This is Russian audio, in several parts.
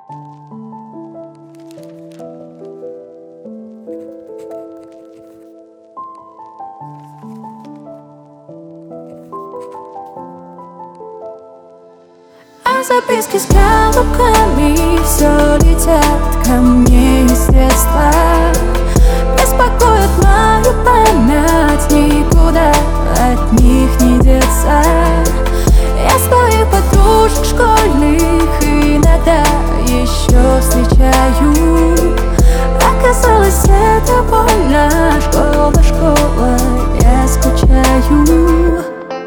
А записки с яблоками все летят ко мне из детства. Беспокоит мою память, никуда от них не деться. Я своих подружек школьных иногда еще встречаю. Оказалось, это больно, школа, школа, я скучаю.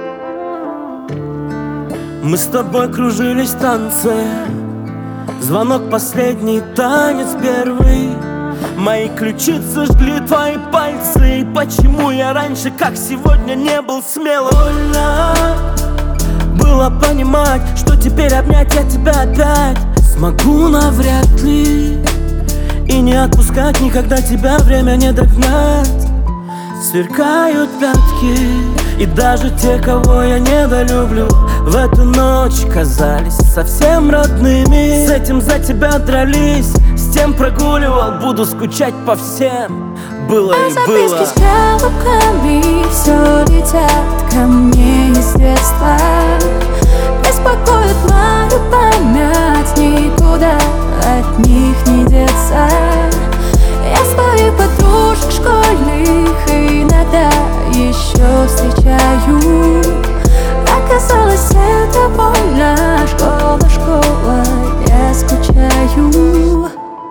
Мы с тобой кружились в танце, звонок последний, танец первый. Мои ключицы жгли твои пальцы. И почему я раньше, как сегодня, не был смелым? Больно было понимать, что теперь обнять я тебя опять смогу навряд ли. И не отпускать никогда тебя время не догнать. Сверкают пятки, и даже те, кого я недолюблю, в эту ночь казались совсем родными. С этим за тебя дрались, с тем прогуливал, буду скучать по всем. Было и было. Записки с яблоками все летят ко мне из детства. Беспокоит мою память, никуда от них не деться. Я своих подружек школьных иногда еще встречаю. Оказалось, это больно, школа, школа, я скучаю.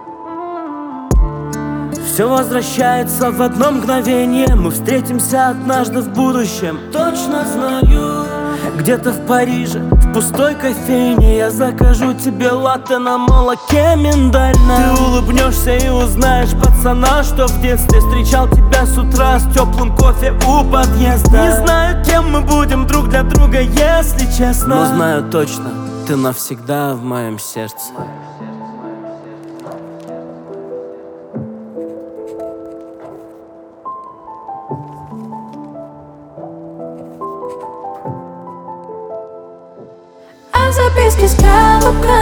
Все возвращается в одно мгновение. Мы встретимся однажды в будущем, точно знаю. Где-то в Париже, в пустой кофейне, я закажу тебе латте на молоке миндальном. Ты улыбнешься и узнаешь пацана, что в детстве встречал тебя с утра с теплым кофе у подъезда. Не знаю, кем мы будем друг для друга, если честно, но знаю точно, ты навсегда в моем сердце. А записки с яблоками